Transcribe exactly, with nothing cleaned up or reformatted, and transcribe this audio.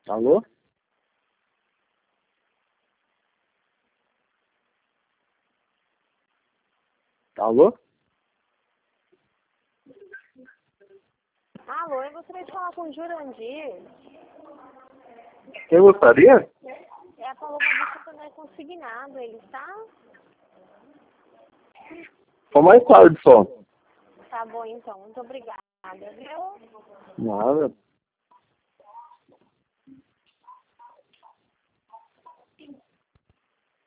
Alô? Alô? Alô, eu gostaria de falar com o Jurandir. Quem gostaria? É a Paloma Bicha não é consignado, ele está? Só mais tarde só. Tá bom então, muito obrigada, viu? Nada.